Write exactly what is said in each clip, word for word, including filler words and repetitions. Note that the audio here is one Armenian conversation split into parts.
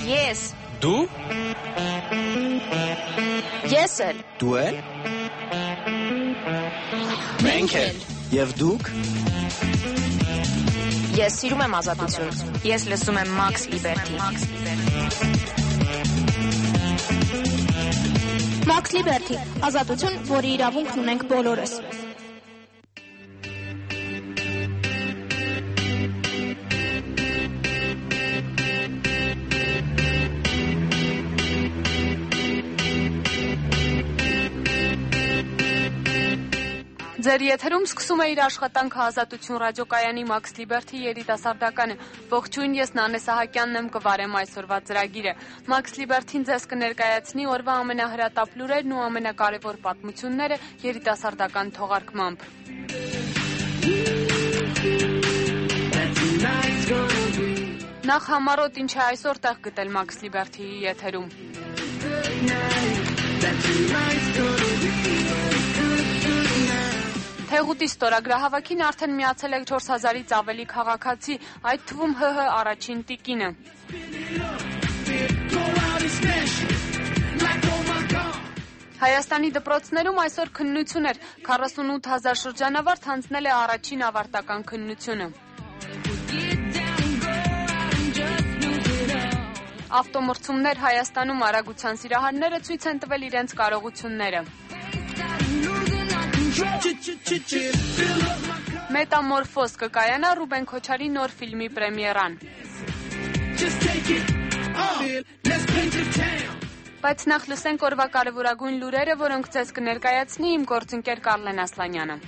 Ես։ Դու։ Ես էլ։ Դու էլ։ Մենք էլ։ Եվ դուք։ Ես սիրում եմ ազատություն։ Ես լսում եմ Max Liberty։ Max Liberty, ազատություն, որի իրավունքն ունենք բոլորս։ Ձեր եթերում սկսում է իր աշխատանքը Ազատություն ռադիոկայանի Max Liberty երիտասարդականը։ Ողջույն, ես Նանե Սահակյանն եմ, կվարեմ այսօրվա ծրագիրը։ Max Liberty-ն ձեզ կներկայացնի օրվա ամենահրատապ լուրերն ու ամենակարևոր պատմությունները երիտասարդական թողարկմամբ։ Նախ համառոտ ինչ է այսօր տեղ գտել Max Liberty-ի եթերում։ Թեղուտի ստորագրահավաքին արդեն միացել է չորս հազարից ավելի քաղաքացի, այդ թվում ՀՀ առաջին տիկինը։ Հայաստանի դպրոցներում այսօր քննություն էր, քառասունութ հազար շրջանավարտ հանձնել է առաջին ավարտական քննությունը։ Ավտոմրցումներ Հայաստանում արագության սիրահարները ցույց են տվել իրենց կարողությունները։ Մետամորֆոզ կկայանա Ռուբեն Քոչարի նոր ֆիլմի պրեմիերան։ Բայց նախ լսենք օրվա կարևորագույն լուրերը, որոնք ձեզ կներկայացնի իմ գործընկեր Կարլեն Ասլանյանը։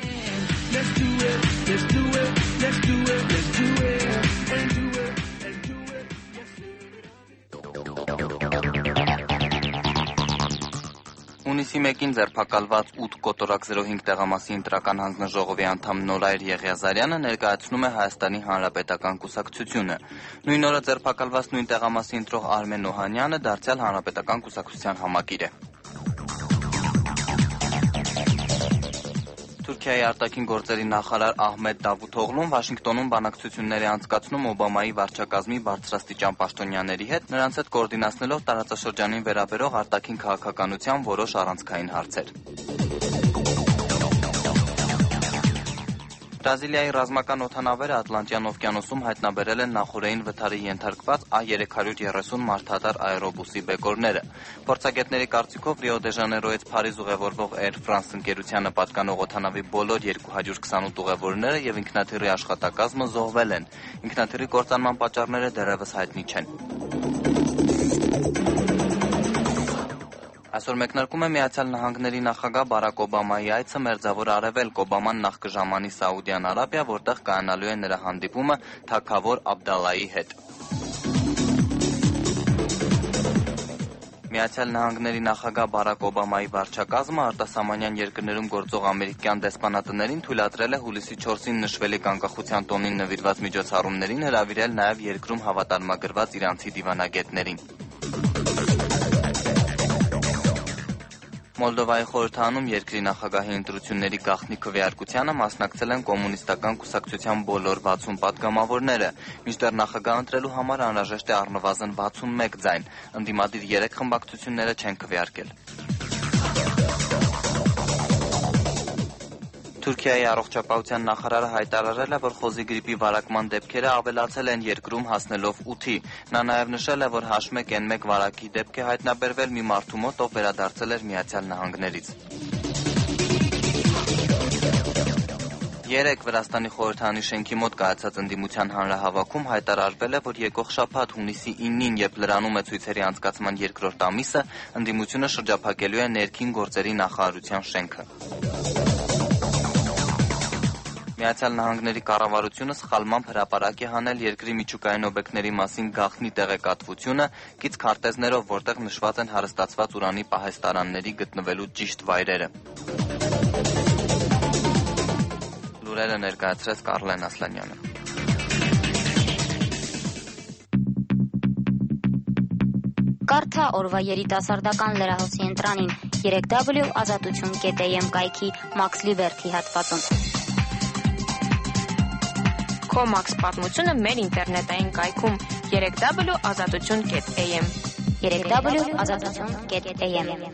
Հունիսի մեկին ձերբակալված ութ կոտորակ զրո հինգ տեղամասի ընտրական հանձնաժողովի անդամ Նորայր Եղիազարյանը ներկայացնում է Հայաստանի Հանրապետական կուսակցությունը։ Նույն օրը ձերբակալված նույն տեղամասի ընտրող Արմեն Օհանյանը դարձյալ Հանրապետական կուսակցության համակիր է։ Թուրքիայի արտաքին գործերի նախարար Ահմեդ Դավութօղլուն Վաշինգտոնում բանակցություններ է անցկացնում Օբամայի վարչակազմի բարձրաստիճան պաշտոնյաների հետ, նրանց հետ կոորդինացնելով տարածաշրջանին վերաբերող արտաքին քաղաքականության որոշ առանցքային հարցեր։ Բրազիլիայի ռազմական օդանավերը Ատլանտյան օվկիանոսում հայտնաբերել են նախօրեին վթարի ենթարկված A երեք հարյուր երեսուն մարդատար աերոբուսի բեկորները։ Փորձագետների կարծիքով Ռիո դե Ժանեյրոյից Փարիզ ուղևորվող Air France ընկերությանը պատկանող օդանավի բոլոր երկու հարյուր քսանութ ուղևորները եւ ինքնաթիռի աշխատակազմը զոհվել են։ Ինքնաթիռի կործանման պատճառները դեռևս հայտնի չեն։ Այսօր մեկնարկում է Միացյալ Նահանգների նախագահ Բարակ Օբամայի այցը Մերձավոր Արևելք։ Օբաման նախ կժամանի Սաուդյան Արաբիա, որտեղ կայանալու է նրա հանդիպումը թագավոր Աբդալլայի հետ։ Միացյալ Նահանգների նախագահ Բարակ Օբամայի վարչակազմը արտասահմանյան երկրներում գործող ամերիկյան դեսպանատներին թույլատրել է հուլիսի չորսին նշվելիք անկախության տոնին նվիրված միջոցառումներին հրավիրել նաև երկրում հավատարմագրված իրանցի դիվանագետներին։ Մոլդովայի խորհրդարանում երկրի նախագահի ընտրությունների գաղտնի քվեարկությանը մասնակցել են կոմունիստական կուսակցության բոլոր վաթսուն պատգամավորները, մինչդեռ նախագահ ընտրելու համար անհրաժեշտ է առնվազն վաթսունմեկ ձայն, ընդդիմադիր երեք խմբակցությունները չեն քվեարկել։ Թուրքիայի առողջապահության նախարարը հայտարարել է, որ խոզի գրիպի վարակման դեպքերը ավելացել են երկրում հասնելով ութի։ Նա նաև նշել է, որ H one N one վարակի դեպք է հայտնաբերվել մի մարդու մոտ, ով վերադարձել էր Միացյալ Նահանգներից։ Երեկ Վրաստանի խորհրդարանի շենքի մոտ կայացած ընդդիմության հանրահավաքում հայտարարվել է, որ եկող շաբաթ հունիսի ինին, երբ լրանում է ցույցերի անցկացման երկրորդ ամիսը, ընդդիմությունը շրջափակելու է ներքին գործերի նախարարության շենքը։ Միացյալ Նահանգների կառավարությունը սխալմամբ հրապարակ է հանել երկրի միջուկային օբյեկտների մասին գաղտնի տեղեկատվությունը կից քարտեզներով, որտեղ նշված են հարստացված ուրանի պահեստարանների գտնվելու ճիշտ վայրերը։ Լուրերը ներկայացրեց Կարլեն Ասլանյանը։ Կարդա օրվա երիտասարդական լրահոսի ընտրանին երեք w ազատություն կետ am կայքի Max Liberty հատվածում։ Քո Max պատմությունը մեր ինտերնետային կայքում երեք w ազատություն կետ a m երեք w ազատություն կետ a m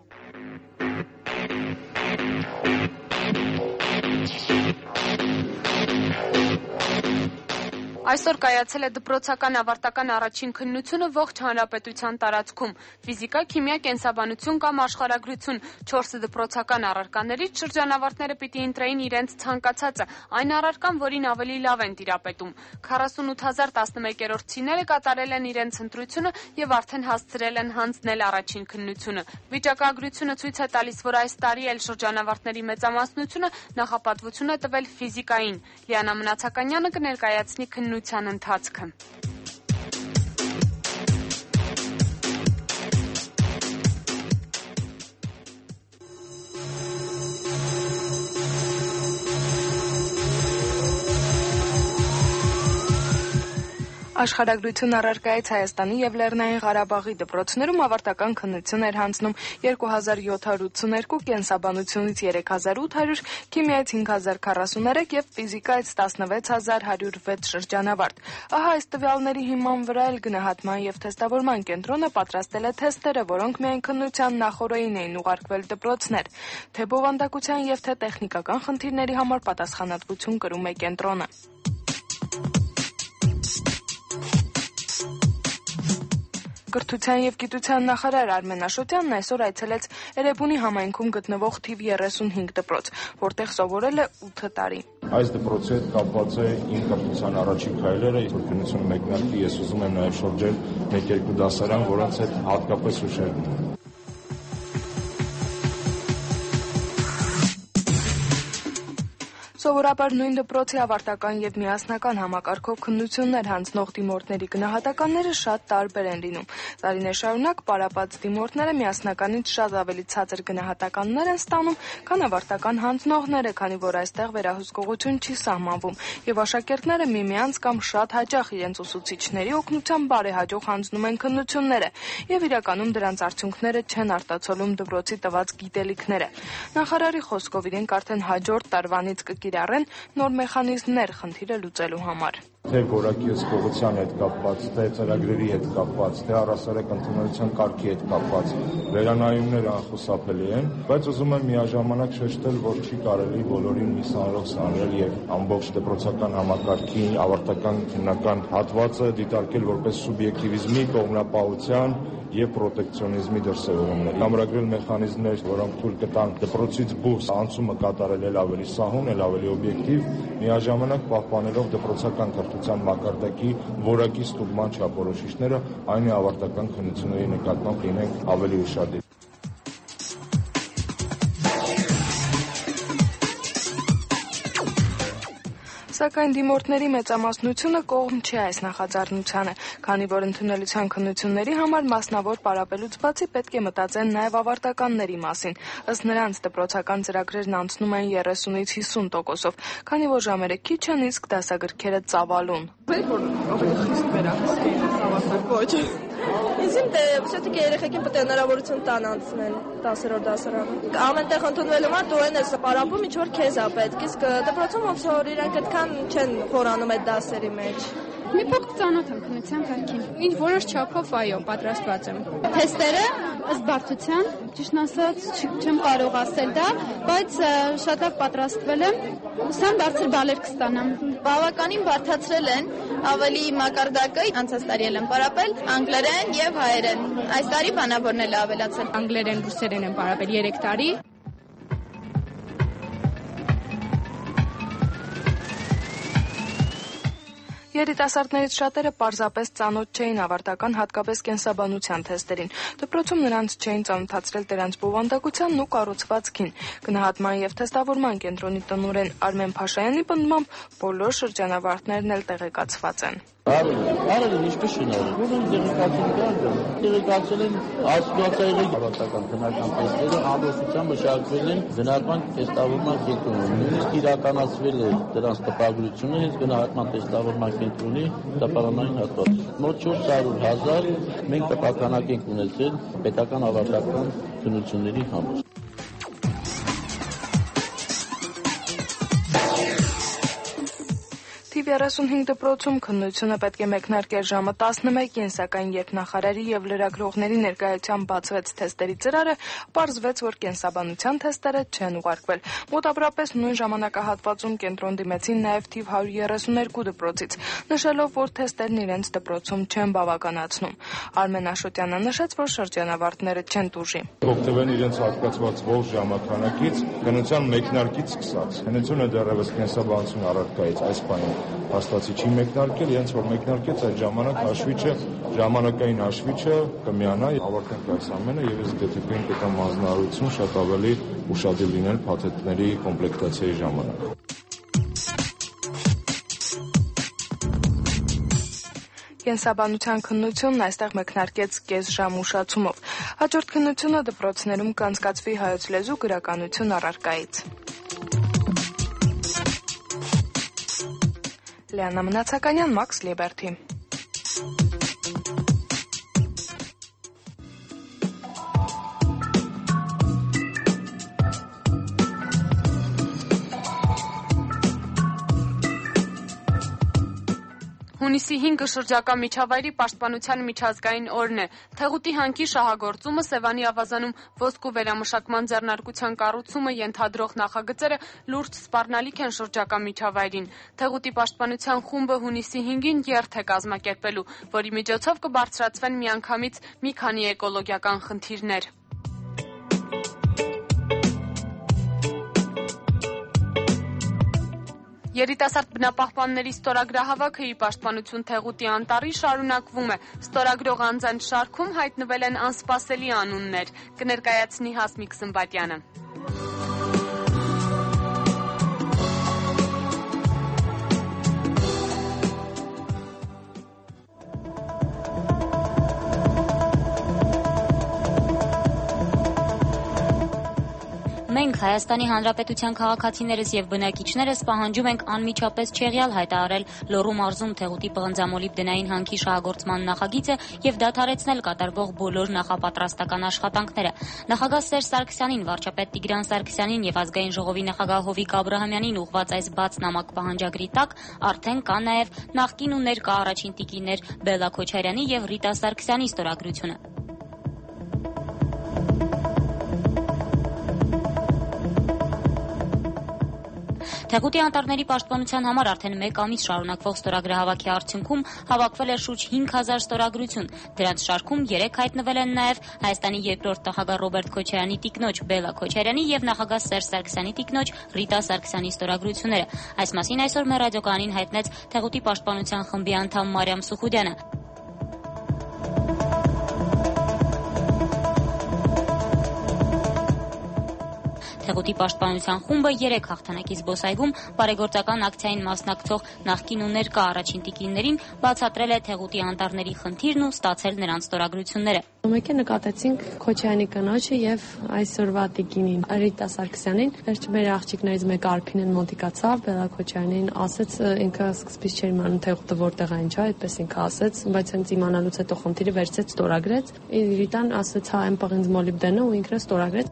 Այսօր կայացել է դպրոցական ավարտական առաջին քննությունը ողջ հանրապետության տարածքում։ Ֆիզիկա, քիմիա, կենսաբանություն կամ աշխարհագրություն չորս դպրոցական առարկաներից շրջանավարտները պիտի ընտրեին իրենց ցանկացածը, այն առարկան, որին ավելի լավ են տիրապետում։ քառասունութ հազար տասնմեկերորդցիները կատարել են իրենց ընտրությունը եւ արդեն հասցրել են հանձնել առաջին քննությունը։ Վիճակագրությունը ցույց է տալիս, որ այս տարի էլ շրջանավարտների մեծամասնությունը նախապատվություն է տվել ֆիզիկային։ Լիանա Մնացականյանը կներկայացնի քննությունը ընթացքը։ Աշխարհագրություն առարկայից Հայաստանի եւ Լեռնային Ղարաբաղի դպրոցներում ավարտական քննություն էր հանձնում երկու հազար յոթ հարյուր ութսուներկու, կենսաբանությունից երեք հազար ութ հարյուր, քիմիայից հինգ հազար քառասուներեք եւ ֆիզիկայից տասնվեց հազար հարյուր վեց շրջանավարտ։ Ահա այս տվյալների հիման վրա էլ գնահատման եւ թեստավորման կենտրոնը պատրաստել է թեստերը, որոնք միայն քննության նախօրեին էին ուղարկվել դպրոցներ։ Թե բովանդակության եւ թե տեխնիկական խնդիրների համար պատասխանատվություն կրում է կենտրոնը։ Կրթության եւ գիտության նախարար Արմեն Աշոտյանն այսօր այցելեց Էրեբունի համայնքում գտնվող թիվ երեսունհինգ դպրոց, որտեղ սովորել է ութ տարի։ Այս դպրոցի հետ կապված է իմ կրթության առաջին քայլերը, որ քննությունը մեկնարկի, ես ուզում եմ նաեւ շրջել մեկ-երկու դասարան, որոնց հետ հատկապես հուշեր ունեմ։ Սովորաբար նույն դպրոցի ավարտական եւ միասնական համակարգով քննություններ հանձնող դիմորդների գնահատականները շատ տարբեր են լինում։ Տարիներ շարունակ պարապած դիմորդները միասնականից շատ ավելի ցածր գնահատականներ են ստանում, քան ավարտական հանձնողները, քանի որ այստեղ վերահսկողություն չի սահմանվում, եւ աշակերտները միմյանց կամ շատ հաճախ իրենց ուսուցիչների օգնությամբ բարեհաջող հանձնում են քննությունները, եւ իրականում դրանց արդյունքները չեն արտացոլում դպրոցի տված գիտելիքները։ Նախարարի խոսքով իրենք արդեն հաջորդ տարվանից կկիրառեն նոր մեխանիզմներ խնդիրը լուծելու համար։ Թե որակի հսկողության հետ կապված, թե ծրագրերի հետ կապված, թե առասարակ ընդունելության կարգի հետ կապված վերանայումները անխուսափելի են, բայց ուզում եմ միաժամանակ շեշտել, որ չի կարելի բոլորին միսանալով սանրել եւ ամբողջ դպրոցական համակարգի ավարտական հիմնական հատվածը դիտարկել որպես սուբյեկտիվիզմի, կողմնապահության եւ պրոտեկցիոնիզմի դրսեւորումներ։ Համրագրել մեխանիզմներ, որոնք թույլ կտան դպրոցից դուրս անցումը կատարել էլ ավելի սահուն, էլ ավելի օբյեկտիվ, միաժամանակ պահպանելով դպրոցական կրթության մակարդակի որակի ստուգման չափորոշիչները, այն է ավարտական քննությունների նկատմամբ լինենք ավելի ուշադիր։ Սակայն դիմորդների մեծամասնությունը կողմ չի այս նախաձեռնությանը, քանի որ ընդունելության քննությունների համար մասնավոր պարապելուց բացի պետք է մտածեն նաև ավարտականների մասին։ Ըստ նրանց դպրոցական ծրագրերն անցնում են երեսունից հիսուն տոկոսով, քանի որ ժամերը քիչ են, իսկ դասագրքերը ծավալուն։ Ինձ все-таки երեխեքին պետք է հնարավորություն տան անցնել դասերով դասարանում։ Ամենտեղ ընդունվելու համար դու են ես պարապում, ինչ որ քեզ է պետք, իսկ դպրոցում ոնց որ իրանք այդքան չեն խորանում այդ դասերի մեջ։ Մի փոքր ծանոթ եմ քննության կարգին։ Ինչ որոշ չափով այո, պատրաստված եմ։ Թեստերը ըստ բարդության, ճիշտն ասած, չեմ կարող ասել դա, բայց շատ լավ պատրաստվել եմ։ Ուսամ բարձր բալեր կստանամ։ Բավականին բարդացրել են, ավելի մակարդակը անցած տարի եմ պարապել անգլերեն եւ հայերեն։ Այս տարի բանավորն էլ ավելացել։ Անգլերեն, ռուսերեն եմ պարապել երեք տարի։ Երիտասարդներից շատերը պարզապես ծանոթ չէին ավարտական հատկապես կենսաբանության թեստերին։ Դպրոցում նրանց չէին ծանոթացրել դրանց բովանդակությանն ու կառուցվածքին։ Գնահատման եւ թեստավորման կենտրոնի տնօրեն Արմեն Փաշայանի պնդմամբ բոլոր շրջանավարտներն էլ տեղեկացված են։ Արել ինչպես շնորհ։ Ուրեմն տեղեկացում կա, տեղեկացել են ասոցիացիայի հավաքական քննական թեստերը ամբողջությամբ մշակվել են գնահատման թեստավորման կենտրոնում։ Նույնիսկ իրականացվել է դրանց տպագրությունը հենց գնահատման թեստավորման կենտրոնի տպարանային հատվածում։ Մոտ չորս հարյուր հազար մենք տպականակ ենք ունեցել պետական ավարտական քննությունների համար։ Թիվ երեսունհինգ դպրոցում քննությունը պետք է մեկնարկեր ժամը տասնմեկին, սակայն երբ նախարարի եւ լրագրողների ներկայությամբ բացվեց թեստերի ծրարը, պարզվեց, որ կենսաբանության թեստերը չեն ուղարկվել։ Մոտավորապես նույն ժամանակահատվածում կենտրոն դիմեցին նաեւ թիվ հարյուր երեսուներկու դպրոցից, նշելով, որ թեստերն իրենց դպրոցում չեն բավականացնում։ Արմեն Աշոտյանը նշեց, որ շրջանավարտները չեն տուժի։ Օգտվեն իրենց հատկացված ողջ ժամանականակից, քննության մեկնարկից սկսած։ Քննությունը դեռևս կենսաբանություն առարկայից այս բանը հաստատի չի մեկնարկել, իրենց որ մեկնարկեց այդ ժամանակ հաշվիչը, ժամանակային հաշվիչը կմիանա, ավարտենք այս ամենը եւ ես դեպքին կտամ հանձնարարություն շատ ավելի ուշադիր լինել փաթեթների կոմպլեկտացիայի ժամանակ։ Կենսաբանության քննությունն այստեղ մեկնարկեց կես ժամ ուշացումով։ Հաջորդ քննությունը դպրոցներում կանցկացվի հայոց լեզու գրականություն առարկայից։ Լիանա Մնացականյան, Մաքս Լիբերթի։ Հունիսի հինգը շրջակա միջավայրի պաշտպանության միջազգային օրն է։ Թեղուտի հանքի շահագործումը, Սևանի ավազանում ոսկու վերամշակման ձեռնարկության կառուցումը ենթադրող նախագծերը լուրջ սպառնալիք են շրջակա միջավայրին։ Թեղուտի պաշտպանության խումբը հունիսի հինգին երթ է կազմակերպելու, որի միջոցով կբարձրացվեն միանգամից մի քանի էկոլոգիական խնդիրներ։ Երիտասարդ բնապահպանների ստորագրահավաքը ի պաշտպանություն Թեղուտի անտառի շարունակվում է։ Ստորագրող անձանց շարքում հայտնվել են անսպասելի անուններ։ Կներկայացնի Հասմիկ Սմբատյանը։ Մենք Հայաստանի Հանրապետության քաղաքացիներս եւ բնակիչներս պահանջում ենք անմիջապես չեղյալ հայտարարել Լոռու մարզում Թեղուտի պղնձամոլիբդենային հանքի շահագործման նախագիծը եւ դադարեցնել կատարվող բոլոր նախապատրաստական աշխատանքները։ Նախագահ Սերժ Սարգսյանին, վարչապետ Տիգրան Սարգսյանին եւ ազգային ժողովի նախագահ Հովիկ Աբրահամյանին ուղղված այս բաց նամակ պահանջագրի տակ արդեն կա նաեւ նախկին ու ներկա առաջին տիկիններ Բելլա Քոչարյանի եւ Ռիտա Սարգսյանի ստորագրությունը։ Թեղուտի անտառների պաշտպանության համար արդեն մեկ ամիս շարունակվող ստորագրահավաքի արդյունքում հավաքվել էր շուրջ հինգ հազար ստորագրություն։ Դրանց շարքում երեք հայտնվել են նաև Հայաստանի երկրորդ նախագահ Ռոբերտ Քոչարյանի տիկնոջ Բելլա Քոչարյանի եւ նախագահ Սերժ Սարգսյանի տիկնոջ Ռիտա Սարգսյանի ստորագրությունները։ Այս մասին այսօր մեր ռադիոկայանին հայտնեց Թեղուտի պաշտպանության խմբի անդամ Մարիամ Սուխուդյանը։ Թեղուտի պաշտպանության խումբը երեք հաղթանակի զբոսայգում բարեգործական ակցիային մասնակցող նախկին ու ներկա առաջին տիկիններին բացատրել է Թեղուտի անտառների խնդիրն ու ստացել նրանց ստորագրությունները։ Մեկ է նկատեցինք Քոչարյանի կնոջը եւ այսօրվա տիկինին Ռիտա Սարգսյանին։ Վերջ մեր աղջիկներից մեկը Արփինեն մոտիկացավ, Բելլա Քոչարյանին ասեց, ինքը սկզբից չէր իմանում Թեղուտը որտեղ այն չէ, այդպես ինքը ասեց, բայց հենց իմանալուց հետո խնդիրը վերցեց, ստորագրեց։ Ռիտան ասեց, հա, այն պղինձ մոլիբդենը ու ինքը ստորագրեց։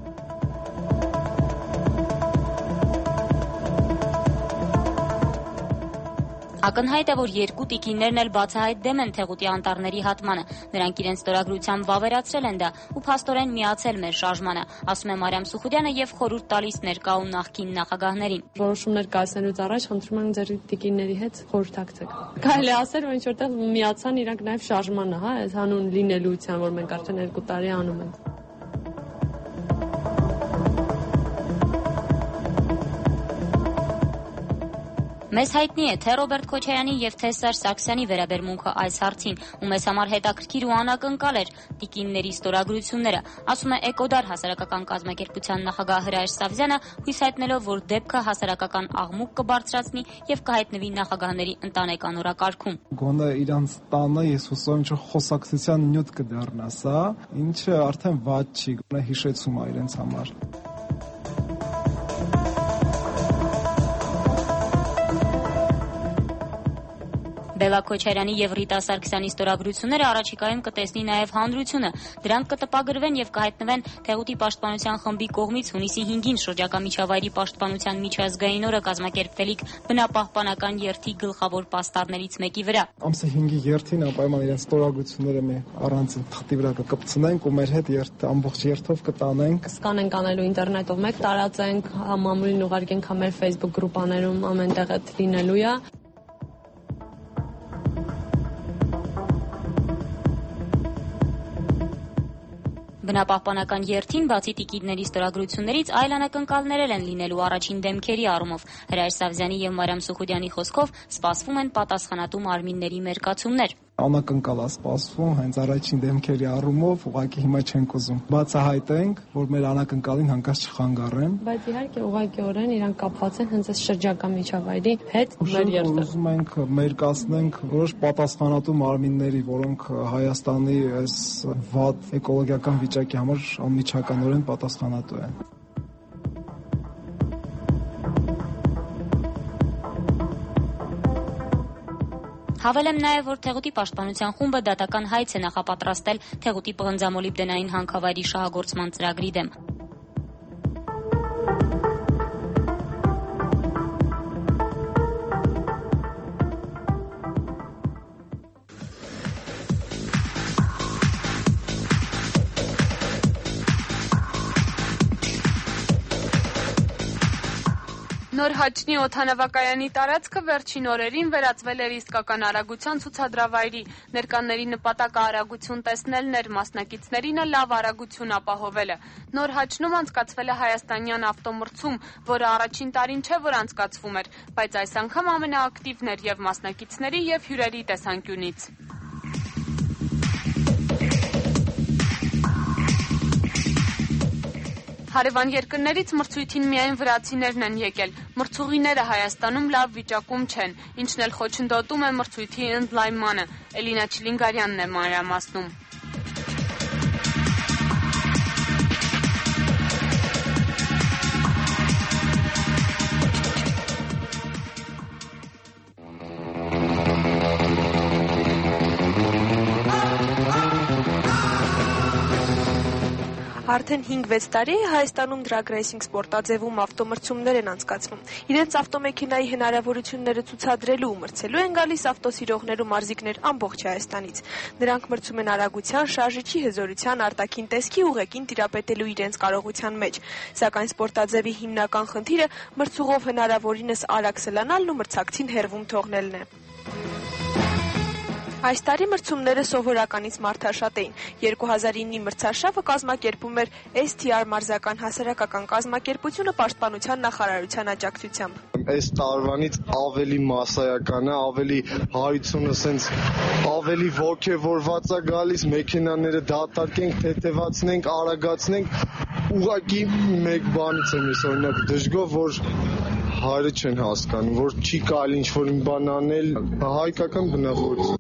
Ակնհայտ է, որ երկու տիկիններն էլ բացահայտ դեմ են Թեղուտի անտառների հատմանը։ Նրանք իրենց ստորագրությամբ վավերացրել են դա ու փաստորեն միացել մեր շարժմանը, ասում է Մարիամ Սուխուդյանը եւ խորհուրդ տալիս ներկա ու նախկին նախագահներին։ Որոշումներ կայացնելուց առաջ խնդրում եմ ձեր տիկինների հետ խորհրդակցեք։ Կարելի ասել, որ ինչ որտեղ միացան իրանք նաեւ շարժմանը, հա, այս հանուն լինելիության, որ մենք արդեն երկու տարի անում ենք։ Մեզ հայտնի է թե Ռոբերտ Քոչարյանի եւ թե Սերժ Սարգսյանի վերաբերմունքը այս հարցին, ու մեզ համար հետաքրքիր ու անակնկալ էր տիկինների ստորագրությունները, ասում է Էկոդար հասարակական կազմակերպության նախագահ Հրայր Սավզյանը, հույս հայտնելով, որ դեպքը հասարակական աղմուկ կբարձրացնի եւ կհայտնվի նախագահների ընտանեկան օրակարգում։ Գոնե իրանց տանը ես հուսով ինչ խոսակցության նյութ կդառնա սա, ինչը արդեն վատ չի, գոնե հիշեցում է իրենց համար։ Բելա Քոչարյանի եւ Ռիտա Սարգսյանի ստորագրությունները առաջիկայում կտեսնի նաեւ հանրությունը։ Դրանք կտպագրվեն եւ կհայտնվեն Թեղուտի պաշտպանության խմբի կողմից հունիսի հինգին շրջակա միջավայրի պաշտպանության միջազգային օրը կազմակերպվելիք բնապահպանական երթի գլխավոր պաստառներից մեկի վրա։ Ամսի հինգի երթին անպայման իրենց ստորագրությունները մի առանձին թղթի վրա կկպցնենք ու մեր հետ երթ ամբողջ երթով կտանենք։ Սկանենք անելու ինտերնետով մեկ տարածենք, մամուլին ուղարկենք մեր Facebook գրուպաներում ամենտեղ այդ լինելու է։ Բնապահպանական երթին բացի տիկիդների ստորագրություններից այլ անակնկալներ են լինելու առաջին դեմքերի առումով։ Հրայր Սավզյանի եւ Մարիամ Սուխուդյանի խոսքով սպասվում են պատասխանատու մարմինների մերկացումներ։ Անակնկալ է սպասվում հենց առաջին դեմքերի առումով, ուղղակի հիմա չենք ուզում բացահայտենք, որ մեր անակնկալին հանկարծ չխանգարեն։ Բայց իհարկե ուղղակիորեն իրանք կապված են հենց այս շրջակա միջավայրի հետ մեր երթը։ Ուզում ենք մերկացնենք որոշ պատասխանատու մարմինների, որոնք Հայաստանի այս վատ էկոլոգիական վիճակի համար անմիջականորեն պատասխանատու են։ Հավելեմ նաև, որ Թեղուտի պաշտպանության խումբը դատական հայց է նախապատրաստել Թեղուտի պղնձամոլիբդենային հանքավայրի շահագործման ծրագրի դեմ։ Նոր Հաչնի օդանավակայանի տարածքը վերջին օրերին վերածվել էր իսկական արագության ցուցադրավայրի։ Ներկաների նպատակը արագություն տեսնելն էր, մասնակիցներին լավ արագություն ապահովելը։ Նոր Հաչնում անցկացվել է հայաստանյան ավտոմրցում, որը առաջին տարին չէ, որ անցկացվում էր, բայց այս անգամ ամենաակտիվն էր եւ մասնակիցների եւ հյուրերի տեսանկյունից։ Հարևան երկրներից մրցույթին միայն վրացիներն են եկել։ Մրցուղիները Հայաստանում լավ վիճակում չեն, ինչն էլ խոչընդոտում է մրցույթի ընդլայնմանը։ Էլինա Չիլինգարյանն է մանրամասնում։ Արդեն հինգ-վեց տարի է Հայաստանում դրագ ռեյսինգ սպորտաձևում ավտոմրցումներ են անցկացվում։ Իրենց ավտոմեքենայի հնարավորությունները ցուցադրելու ու մրցելու են գալիս ավտոսիրողներ ու մարզիկներ ամբողջ Հայաստանից։ Նրանք մրցում են արագության, շարժիչի հզորության, արտաքին տեսքի ուղեկին տիրապետելու իրենց կարողության մեջ։ Սակայն սպորտաձևի հիմնական խնդիրը մրցուղով հնարավորինս արագ սլանալն ու մրցակցին հեռվում թողնելն է։ Այս տարի մրցումները սովորականից մարդաշատ էին։ երկու հազար իննի մրցարշավը կազմակերպում էր էս թի ար մարզական հասարակական կազմակերպությունը պաշտպանության նախարարության աջակցությամբ։ Այս տարվանից ավելի մասսայական է, ավելի հայությունը սենց ավելի ոգևորված է գալիս, մեքենաները դատարկենք, թեթևացնենք, արագացնենք, ուղղակի մեկ բանից եմ ես օրինակ դժգոհ, որ հայրը չեն հասկանում, որ չի կարելի ինչ-որ մի բան անել, հայկական բնավորություն։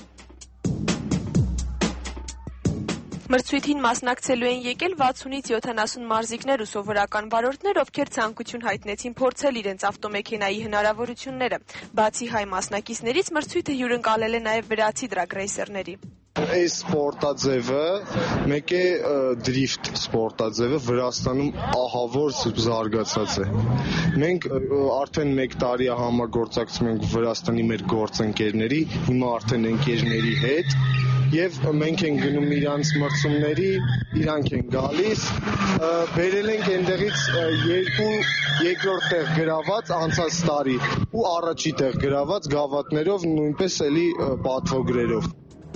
Մրցույթին մասնակցելու են եկել վաթսունից յոթանասուն մարզիկներ ու սովորական վարորդներ, ովքեր ցանկություն հայտնեցին փորձել իրենց ավտոմեքենայի հնարավորությունները։ Բացի հայ մասնակիցներից մրցույթը հյուրընկալել է նաև վրացի դրագ ռեյսերների։ Այս սպորտաձևը մեկ է դրիֆտ սպորտաձևը Վրաստանում ահավոր զարգացած է։ Մենք արդեն մեկ տարի է համագործակցում ենք Վրաստանի մեր գործընկերների, հիմա արդեն ընկերների հետ եւ մենք ենք գնում իրանց մրցումների, իրանք են գալիս, բերել ենք այնտեղից երկու երկրորդ տեղ գրաված անցած տարի ու առաջի տեղ գրաված գավաթներով, նույնպես էլի պատվոգրերով։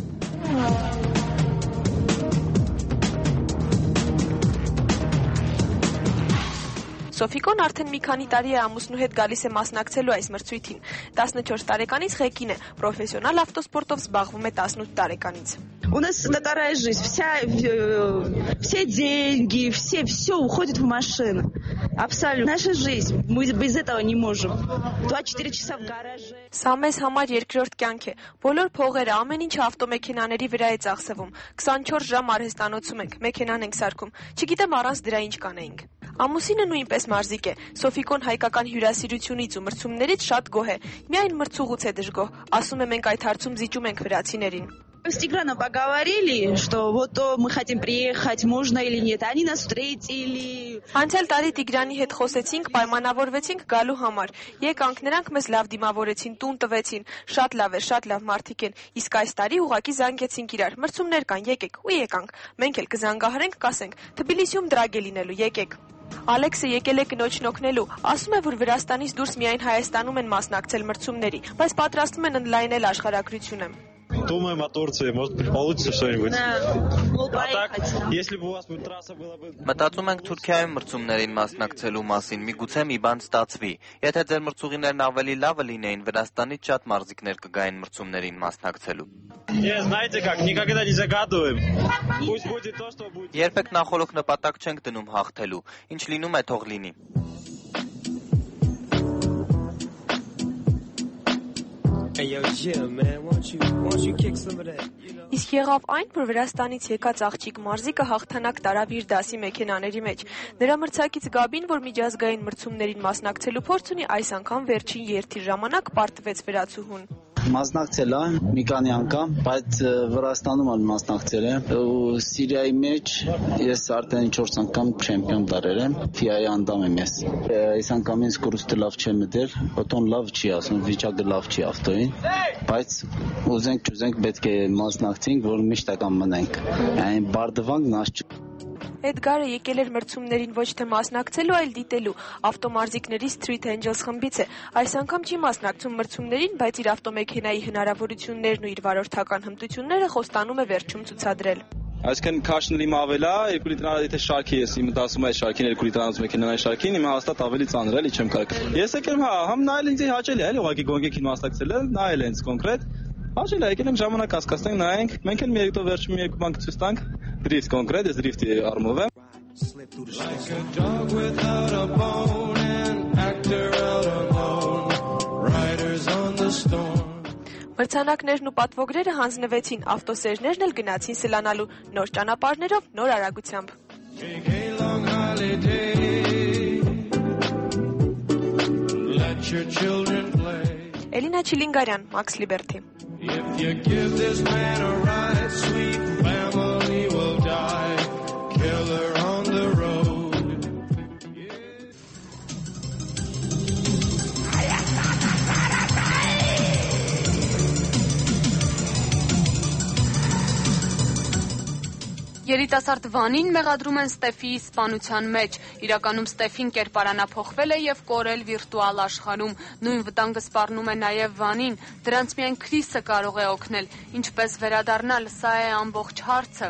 Սոֆիկոն արդեն մի քանի տարի է ամուսնու հետ գալիս է մասնակցելու այս մրցույթին։ տասնչորս տարեկանից ղեկին է, պրոֆեսիոնալ ավտոսպորտով զբաղվում է տասնութ տարեկանից։ У нас такая жизнь, вся, все деньги, все, все уходит в машину. Абсолютно. Наша жизнь, мы без этого не можем. двадцать четыре часа в гараже. Սա մեզ համար երկրորդ կյանք է։ Բոլոր փողերը, ամեն ինչ ավտոմեքենաների վրա է ծախսվում։ քսանչորս ժամ արհեստանոցում ենք, մեքենան ենք սարքում։ Չգիտեմ առանց դրա ինչ կանեինք։ Ամուսինը նույնպես մարզիկ է։ Սոֆիկոն հայկական հյուրասիրությունից ու մրցումներից շատ գոհ է։ Միայն մրցուղուց է դժգոհ։ Ասում է մենք այդ հարցում зичում ենք վրացիներին։ С Тиграном поговорили, что вот то мы хотим приехать, можно или нет. Они нас встретили. Անցյալ տարի Տիգրանի հետ խոսեցինք, պայմանավորվեցինք գալու համար։ Եկանք, նրանք մեզ լավ դիմավորեցին, տուն տվեցին։ Շատ լավ է, շատ լավ մարդիկ են։ Իսկ այս տարի ուղակի զանգեցինք իրար։ Մրցումներ կան, եկեք, ու եկանք։ Մենք էլ կզանգահարենք, կասենք, Թբիլիսիում դրագ է լինելու, եկեք։ Ալեքսը եկել է կնոջն օգնելու, ասում է, որ Վրաստանից դուրս միայն Հայաստանում են մասնակցել մրցումների, բայց պատրաստվում են ընդլայնել աշխարհագրությունը։ Думаем о Турции, может быть, получится что-нибудь. А так, если бы у вас трасса была бы... Մտածում ենք Թուրքիայում մրցումներին մասնակցելու մասին, միգուցե մի բան ստացվի։ Եթե ձեր մրցուղիներն ավելի լավը լինեին, Վրաստանից շատ մարզիկներ կգային մրցումներին մասնակցելու։ Не, знаете как, никогда не загадываем. Пусть будет то, что будет. Երբեք նախորոք նպատակ չենք դնում հաղթելու, ինչ լինում է թող լինի։ Իսկ եղավ այն, որ Վրաստանից եկած աղջիկ մարզիկը հաղթանակ տարավ իր դասի մեքենաների մեջ։ Նրա մրցակից Գաբին, որ միջազգային մրցումներին մասնակցելու փորձ ունի, այս անգամ վերջին երթի ժամանակ պարտվեց վրացուհուն։ Մասնակցել է մի քանի անգամ, բայց Վրաստանում էլ մասնակցել եմ ու Սիրիայի մեջ ես արդեն չորս անգամ չեմպիոն դարել եմ, ֆիայի անդամ եմ ես։ Այս անգամ ինձ կուրսը լավ չեմ մտել, օտոն լավ չի ասում, վիճակը լավ չի ավտոյին, բայց ուզենք չուզենք պետք է մասնակցենք, որ միշտական մնանք։ Այն բարդվանք նաշ Էդգարը եկել էր մրցումներին ոչ թե մասնակցելու, այլ դիտելու։ Ավտոմարզիկների Street Angels խմբից է։ Այս անգամ չի մասնակցում մրցումներին, բայց իր ավտոմեքենայի հնարավորություններն ու իր վարորդական հմտությունները խոստանում է վերջում ցուցադրել։ Այսինքն քաշն իմ ավելա, երկու լիտրանալ եթե շարքի ես իմ դասում այս շարքին երկու լիտրանալուց մեքենայի շարքին, իմ հաստատ ավելի ծանր էլի չեմ կարող։ Ես եկել եմ, հա, համ նայել ինձ հաճելի է, էլի ուղղակի գոնգեքին մասնակցել եմ, նայել ինձ կոնկրետ։ Հաճելի է, եկել եմ ժամանակ հասկացնենք, նայենք, մենք էլ մի երկու վերջում երկու բան ցույց տանք, դրիֆտ կոնկրետ, ես դրիֆտի արմով եմ։ Like a dog without a bone and actor out alone, riders on the storm. Մրցանակներն ու պատվոգրերը հանձնվեցին, ավտոսերներն էլ գնացին սլանալու նոր ճանապարհներով, նոր արագությամբ։ Էլինա Չիլինգարյան, Max Liberty։ If you give this man a ride, sweet family will die. Killer on the road. Երիտասարդ Վանին մեղադրում են Ստեֆիի սպանության մեջ։ Իրականում Ստեֆին կերպարանափոխվել է եւ կորել վիրտուալ աշխարհում։ Նույն վտանգը սպառնում է նաեւ Վանին։ Դրանց միայն Քրիսը կարող է օգնել։ Ինչպես վերադառնալ, սա է ամբողջ հարցը։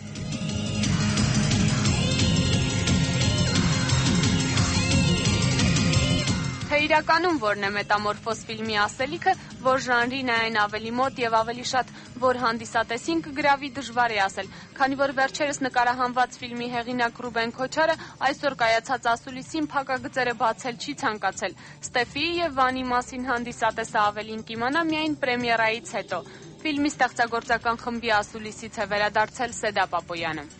Թե իրականում որն է Մետամորֆոզ ֆիլմի ասելիքը, որ ժանրին է այն ավելի մոտ եւ ավելի շատ, որ հանդիսատեսին կգրավի դժվար է ասել, քանի որ վերջերս նկարահանված ֆիլմի հեղինակ Ռուբեն Քոչարը այսօր կայացած ասուլիսին փակագծերը բացել չի ցանկացել։ Ստեֆիի եւ Վանի մասին հանդիսատեսը ավելին կիմանա միայն պրեմիերայից հետո։ Ֆիլմի ստեղծագործական խմբի ասուլիսից է վերադարձել Սեդա Պապոյանը։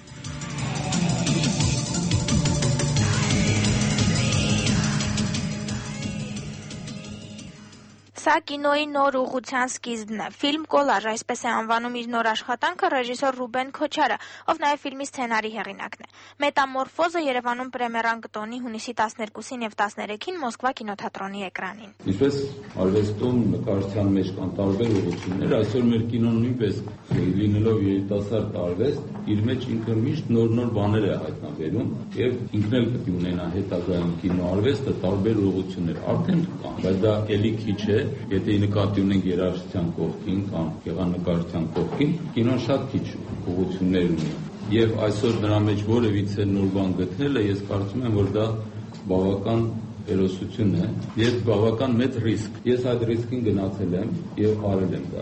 Սա կինոյի նոր ուղղության սկիզբն է։ Ֆիլմ «Կոլաժ», այսպես է անվանում իր նոր աշխատանքը ռեժիսոր Ռուբեն Քոչարը, ով նաև ֆիլմի սցենարի հեղինակն է։ «Մետամորֆոզը» Երևանում պրեմիերան կտոնի հունիսի տասներկուսին եւ տասներեքին Մոսկվա կինոթատրոնի էկրանին։ Ինչպես արվեստում նկարչության մեջ կան տարբեր ուղղություններ, այսօր մեր կինոն նույնպես լինելով երիտասարդ արվեստ, իր մեջ ինքը միշտ նոր-նոր բաներ է հայտնաբերում եւ ինքն էլ պետք է ունենա հետագայում կինոարվեստը տարբեր ուղղություններ արդեն կան, բայց դա էլի քիչ է, եթե նկատի ունենք երաժշտության կողքին կամ գեղանկարչության կողքին, կինոն շատ քիչ ուղղություններ ունի եւ այսօր դրա մեջ որևիցե նոր բան գտնելը ես կարծում եմ, որ դա բավական հերոսություն է եւ բավական մեծ ռիսկ։ Ես այդ ռիսկին գնացել եմ եւ արել եմ դա։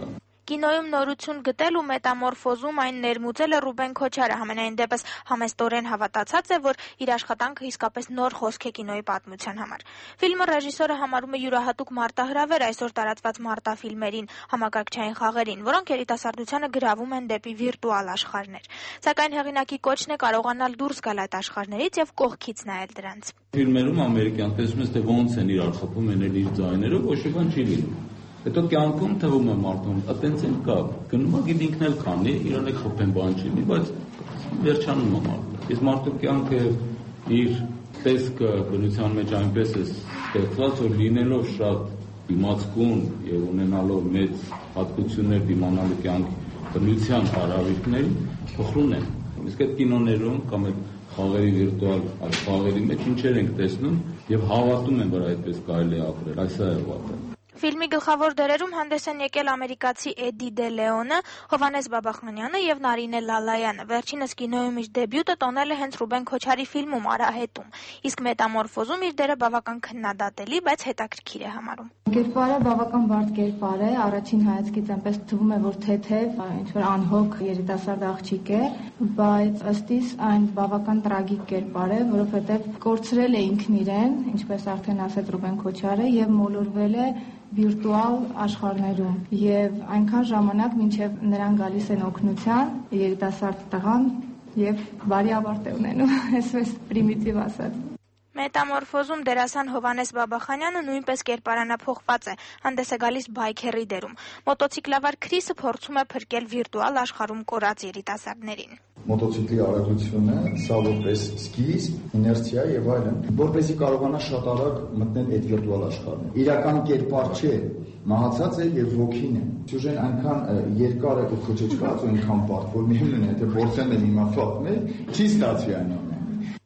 Կինոյում նորություն գտել ու մետամորֆոզում այն ներմուծել է Ռուբեն Քոչարը, համենայն դեպս համեստորեն հավատացած է, որ իր աշխատանքը իսկապես նոր խոսք է կինոյի պատմության համար։ Ֆիլմը ռեժիսորը համարում է յուրահատուկ մարտահրավեր այսօր տարածված մարտաֆիլմերին, համակարգչային խաղերին, որոնք երիտասարդությանը գրավում են դեպի վիրտուալ աշխարհներ։ Սակայն հեղինակի կոչն է կարողանալ դուրս գալ այդ աշխարհներից եւ կողքից նայել դրանց։ Ֆիլմերում ամերիկյան տեսնում ես, թե ոնց են իրար խփում են իր ձայները, ոչ մի բան չի լինում։ Հետո կյանքում թվում է մարդուն, այտենց են կա, գնում է գիտ ինքն էլ քանի, իրան էլ խփեն բան չի լինի, բայց վերջանում է մարդը։ Իսկ մարդու կյանքը իր տեսքը բնության մեջ այնպես է ստեղծված, որ լինելով շատ դիմացկուն եւ ունենալով մեծ հատկություններ դիմանալու կյանքի բնության հարավիկներին փոխվում են։ Իսկ այդ կինոներում կամ այդ խաղերի վիրտուալ խաղերի մեջ ինչեր ենք տեսնում եւ հավատում են, որ այդպես կարելի է ապրել։ Այս է վատը։ Ֆիլմի գլխավոր դերերում հանդես են եկել ամերիկացի Էդի Դե Լեոնը, Հովհաննես Բաբախանյանը եւ Նարինե Լալայանը։ Վերջինս կինոյում իր դեբյուտը տոնել է հենց Ռուբեն Քոչարի ֆիլմում Արահետում, իսկ մետամորֆոզում իր դերը բավական քննադատելի, բայց հետաքրքիր է համարում։ Կերպարը բավական բարդ կերպար է, առաջին հայացքից այնպես թվում է, որ թեթև, ինչ-որ անհոգ երիտասարդ աղջիկ է, բայց ըստ իս այն բավական տրագիկ կերպար է, որովհետև կորցրել է ինքն իրեն, ինչպես արդեն ասեց Ռուբեն Քոչարը, եւ մոլորվել է վիրտուալ աշխարհներում եւ այնքան ժամանակ մինչեւ նրան գալիս են օգնության երիտասարդ տղան եւ բարի ավարտ է ունենում, այսպես պրիմիտիվ ասած։ Մետամորֆոզում դերասան Հովհաննես Բաբախանյանը նույնպես կերպարանափոխված է, հանդես է գալիս բայքերի դերում։ Մոտոցիկլավար Քրիսը փորձում է փրկել վիրտուալ աշխարհում կորած երիտասարդներին։ Մոտոցիկլի արագությունը, սա որպես սկիզբ, իներցիա եւ այլն, որպեսզի կարողանա շատ արագ մտնել այդ վիրտուալ աշխարհը։ Իրական կերպար չէ, մահացած է եւ ոգին է։ Սյուժեն այնքան երկար է ու քոչոչված ու այնքան բարդ, որ միևնույն է, թե փորձեն են հիմա ֆակտներ, չի ստացվի այն ամենը։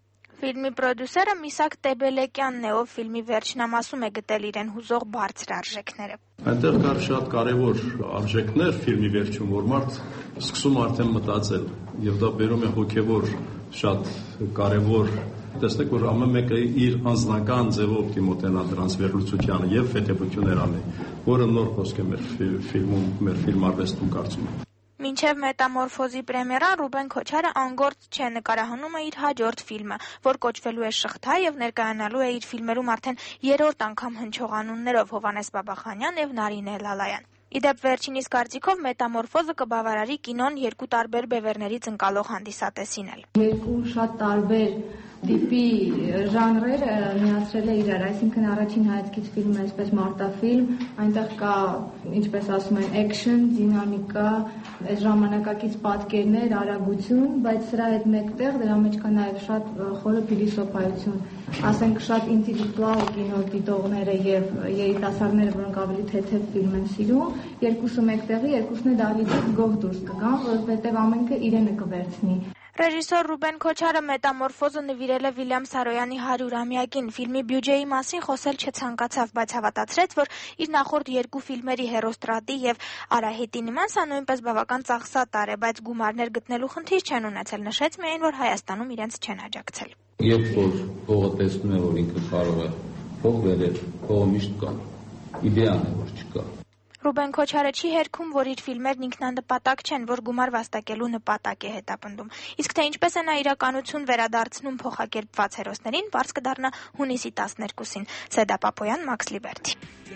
Ֆիլմի պրոդյուսերը Միսակ Տեբելեկյանն է, ով ֆիլմի վերջնամասում է գտել իրեն հուզող բարձր արժեքները։ Այնտեղ կար շատ կարևոր արժեքներ ֆիլմի վերջում, որ մարդ սկսում արդեն մտածել, եւ դա բերում է հոգեվոր շատ կարևոր։ Տեսնեք, որ ամեն մեկը իր անձնական ձևով կմոտենա դրանց վերլուծությանը եւ ֆետեբություններ անի, որը նոր խոսք է մեր ֆիլմում, մեր ֆիլմարվեստում կարծում եմ։ Մինչև մետամորֆոզի պրեմիերան Ռուբեն Քոչարը անգործ չէ, նկարահանում է իր հաջորդ ֆիլմը, որ կոչվելու է Շղթա եւ ներկայանալու է իր ֆիլմերում արդեն երրորդ անգամ հնչողանուններով Հովհաննես Բաբախանյան եւ Նարինե Լալայան։ Իդեպ վերջինիս կարծիքով մետամորֆոզը կբավարարի կինոն երկու տարբեր բևեռներից ընկալող հանդիսատեսին էլ։ Երկու շատ տարբեր տիպի ժանրեր միացրել է իրար, այսինքն առաջին հայացքից ֆիլմը այսպես մարտաֆիլմ, այնտեղ կա, ինչպես ասում են, էքշն, դինամիկա, այս ժամանակակից պատկերներ, արագություն, բայց սրա հետ մեկտեղ դրա մեջ կա նաև շատ խորը փիլիսոփայություն, ասենք շատ ինտելեկտուալ կինո դիտողները եւ երիտասարդները, որոնք ավելի թեթև ֆիլմ են սիրում, երկուսը մեկտեղի, երկուսն էլ դահլիճից գոհ դուրս կգան, որովհետեւ ամենքը իրենը կվերցնի։ Ռեժիսոր Ռուբեն Քոչարը մետամորֆոզը նվիրել է Վիլյամ Սարոյանի հարյուրամյակին։ Ֆիլմի բյուջեի մասին խոսել չցանկացավ, բայց հավատացրեց, որ իր նախորդ երկու ֆիլմերի Հերոստրատի եւ Արահետի նման սա նույնպես բավական ծախսատար է, բայց գումարներ գտնելու խնդիր չեն ունեցել, նշեց միայն, որ Հայաստանում իրենց չեն աջակցել։ Երբ որ փողը տեսնում է, որ ինքը կարող է փող վերել, փողը միշտ կա։ Իդեան է, որ չկա։ Ռուբեն Քոչարը չի հերքում, որ իր ֆիլմերն ինքնանպատակ չեն, որ գումար վաստակելու նպատակ է հետապնդում։ Իսկ թե ինչպես է նա իրականություն վերադարձնում փոխակերպված հերոսներին, բարձ կդառնա հունիսի տասներկուսին։ Սեդա Պապոյան, Մաքս Լիբերթի։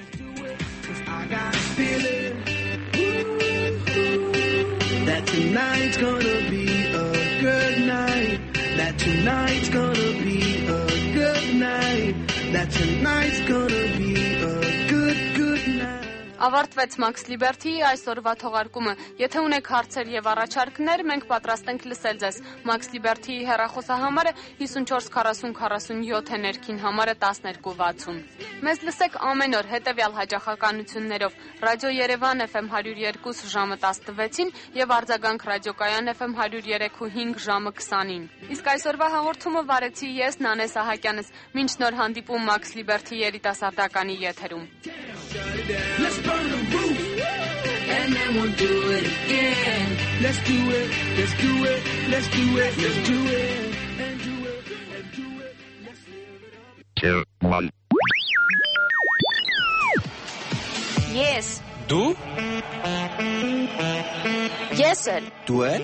That tonight's gonna be a good night. That tonight's gonna be a good night. That tonight's gonna be a good good night. Ավարտվեց Մաքս Լիբերթիի այսօրվա թողարկումը։ Եթե ունեք հարցեր եւ առաջարկներ, մենք պատրաստ ենք լսել ձեզ։ Մաքս Լիբերթիի հեռախոսահամարը հիսունչորս քառասուն քառասունյոթ է, ներքին համարը տասներկու վաթսուն։ Մեզ լսեք ամեն օր հետեւյալ հաճախականություններով. Ռադիո Երևան Էֆ Էմ հարյուր երկու ժամը տասնվեցին եւ Արձագանք ռադիոկայան Էֆ Էմ հարյուր երեք ու հինգ ժամը քսանին։ Իսկ այսօրվա հաղորդումը վարեցի ես Նանե Սահակյանս։ Մինչ նոր հանդիպում Մաքս Լիբերթի երիտասարդականի եթերում։ Let's burn the roof, and then we'll do it again. Let's do it, let's do it, let's do it, let's do it, and do it, and do it, let's live it up. Two, one. Yes. Do? Ես էլ։ Դու էլ։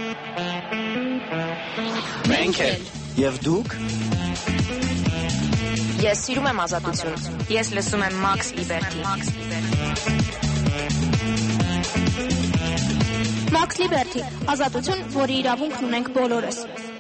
Մենք էլ։ Եվ դուք։ Ես սիրում եմ ազատություն։ Ես լսում եմ Max Liberty։ Max Liberty, ազատություն, որի իրավունքն ունենք բոլորս։